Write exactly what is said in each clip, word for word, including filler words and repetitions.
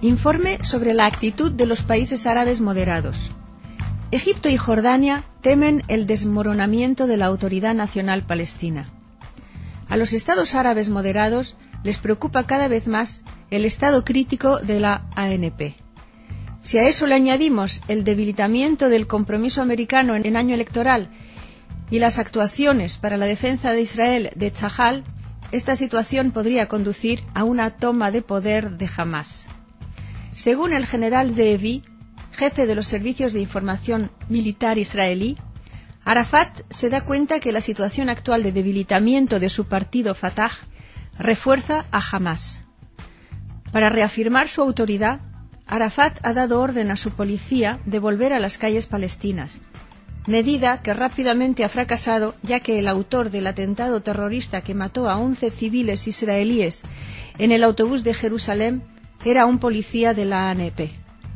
Informe sobre la actitud de los países árabes moderados. Egipto y Jordania temen el desmoronamiento de la Autoridad Nacional Palestina. A los estados árabes moderados les preocupa cada vez más el estado crítico de la A N P. Si a eso le añadimos el debilitamiento del compromiso americano en año electoral y las actuaciones para la defensa de Israel de Tzahal, esta situación podría conducir a una toma de poder de Hamás. Según el general Ze'evi, jefe de los servicios de información militar israelí, Arafat se da cuenta que la situación actual de debilitamiento de su partido Fatah refuerza a Hamás. Para reafirmar su autoridad, Arafat ha dado orden a su policía de volver a las calles palestinas, medida que rápidamente ha fracasado, ya que el autor del atentado terrorista que mató a once civiles israelíes en el autobús de Jerusalén era un policía de la A N P.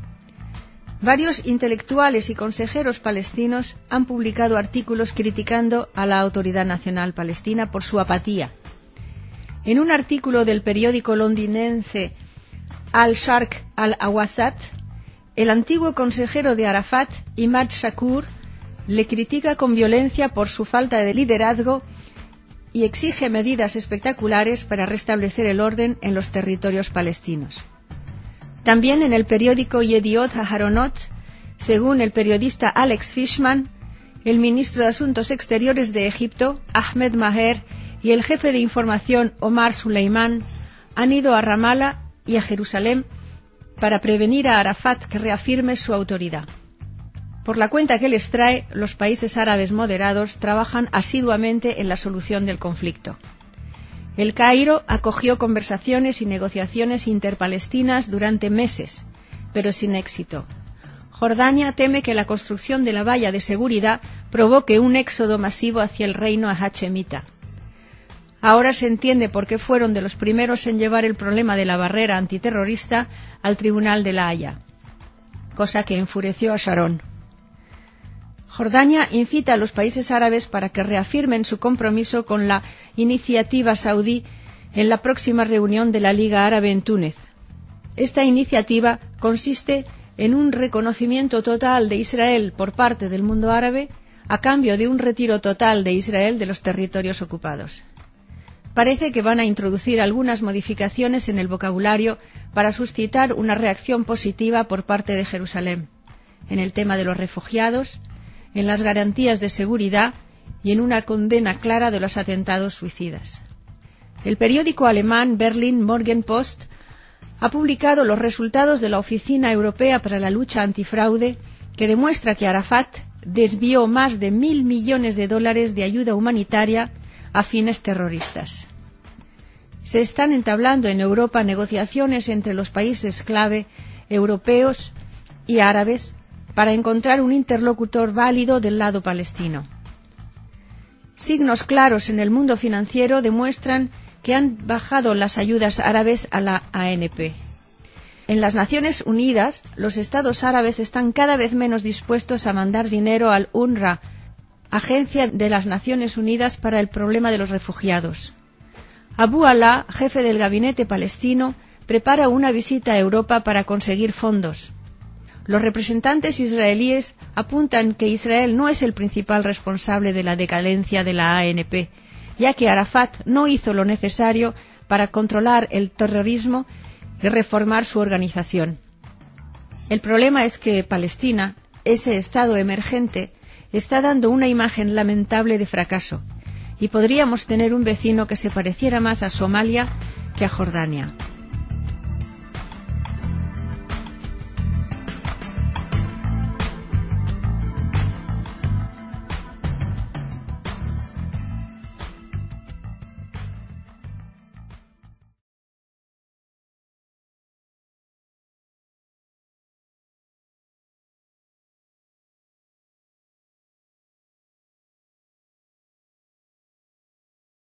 Varios intelectuales y consejeros palestinos han publicado artículos criticando a la Autoridad Nacional Palestina por su apatía. En un artículo del periódico londinense Al-Sharq Al-Awsat, el antiguo consejero de Arafat, Imad Shakur, le critica con violencia por su falta de liderazgo y exige medidas espectaculares para restablecer el orden en los territorios palestinos. También en el periódico Yediot Aharonot, según el periodista Alex Fishman, el ministro de Asuntos Exteriores de Egipto, Ahmed Maher, y el jefe de información, Omar Suleiman, han ido a Ramallah y a Jerusalén para prevenir a Arafat que reafirme su autoridad. Por la cuenta que les trae, los países árabes moderados trabajan asiduamente en la solución del conflicto. El Cairo acogió conversaciones y negociaciones interpalestinas durante meses, pero sin éxito. Jordania teme que la construcción de la valla de seguridad provoque un éxodo masivo hacia el reino hachemita. Ahora se entiende por qué fueron de los primeros en llevar el problema de la barrera antiterrorista al Tribunal de la Haya, cosa que enfureció a Sharon. Jordania incita a los países árabes para que reafirmen su compromiso con la iniciativa saudí en la próxima reunión de la Liga Árabe en Túnez. Esta iniciativa consiste en un reconocimiento total de Israel por parte del mundo árabe a cambio de un retiro total de Israel de los territorios ocupados. Parece que van a introducir algunas modificaciones en el vocabulario para suscitar una reacción positiva por parte de Jerusalén, en el tema de los refugiados, en las garantías de seguridad y en una condena clara de los atentados suicidas. El periódico alemán Berlin Morgenpost ha publicado los resultados de la Oficina Europea para la Lucha Antifraude, que demuestra que Arafat desvió más de mil millones de dólares de ayuda humanitaria a fines terroristas. Se están entablando en Europa negociaciones entre los países clave europeos y árabes para encontrar un interlocutor válido del lado palestino. Signos claros en el mundo financiero demuestran que han bajado las ayudas árabes a la A N P. En las Naciones Unidas, los estados árabes están cada vez menos dispuestos a mandar dinero al U N R W A, Agencia de las Naciones Unidas para el Problema de los Refugiados. Abu Alá, jefe del gabinete palestino, prepara una visita a Europa para conseguir fondos. Los representantes israelíes apuntan que Israel no es el principal responsable de la decadencia de la A N P, ya que Arafat no hizo lo necesario para controlar el terrorismo y reformar su organización. El problema es que Palestina, ese estado emergente, está dando una imagen lamentable de fracaso, y podríamos tener un vecino que se pareciera más a Somalia que a Jordania.